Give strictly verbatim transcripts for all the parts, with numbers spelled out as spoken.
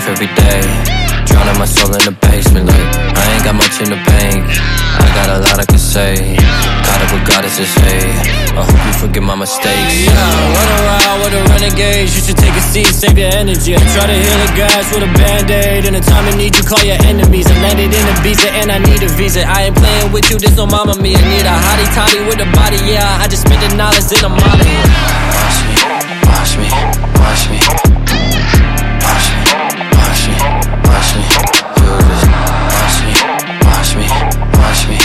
life every day. Drowning my soul in the basement like I ain't got much in the bank. I got a lot I can say. Got it what God is to say. I hope you forgive my mistakes. Yeah, run around with a renegade. You should take a seat, save your energy. I try to heal the guys with a band-aid. In the time of need, you call your enemies. I landed in Ibiza and I need a visa. I ain't playing with you, there's no mama me. I need a hottie toddy with a body, yeah. I just spent the knowledge in a model. Watch me, watch me, watch me. Watch me, watch me, watch me. Do this. Watch me, watch me, watch me.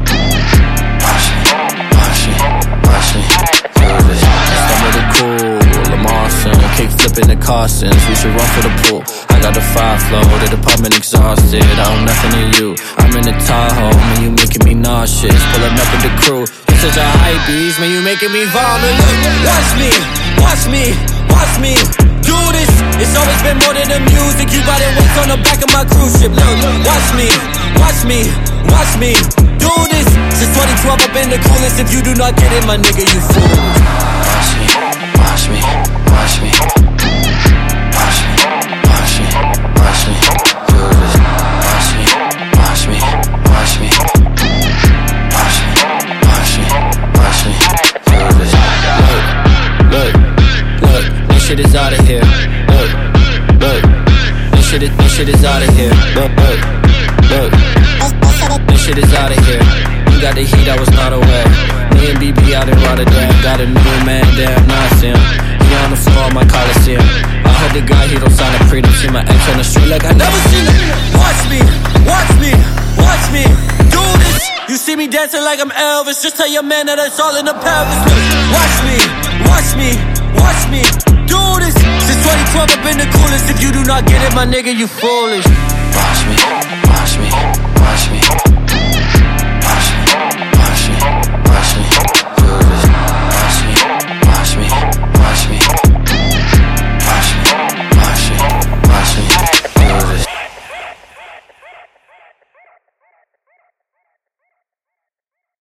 Watch me, watch me, watch me. Do this. Stumble the cool, Lamar son, kick flipping the Carsons. We should run for the pool. I got the five flow, the department exhausted. I own nothing to you. I'm in the Tahoe, man, you making me nauseous. Pulling up with the crew. You're such a hype beast, man, you making me vomit. Look, watch me, watch me, watch me. Do this. It's always been more than the music. You got it weights on the back of my cruise ship. Look, watch me, watch me, watch me. Do this. Since twenty twelve, I've been the coolest. If you do not get it, my nigga, you fool. Watch me, watch me, watch me. Watch me, watch me, watch me. Do this. Watch me, watch me, watch me. Watch me, watch me, watch me. Do this. Look, look, look. This shit is out of here. Look, look. This shit is, this shit is out of here. Look, look, look. This shit is out of here. You got the heat, I was not aware. Me and B B out in Rotterdam. Got a new man, damn, now I see him. He on the floor of my Coliseum. I heard the guy, he don't sign a freedom. See my ex on the street like I never seen him. Watch me, watch me, watch me. Do this. You see me dancing like I'm Elvis. Just tell your man that it's all in the pelvis. Watch me, watch me, watch me. Do this. Since twenty twelve, I've been the coolest. If you do not get it, my nigga, you foolish. Watch me, watch me, watch me.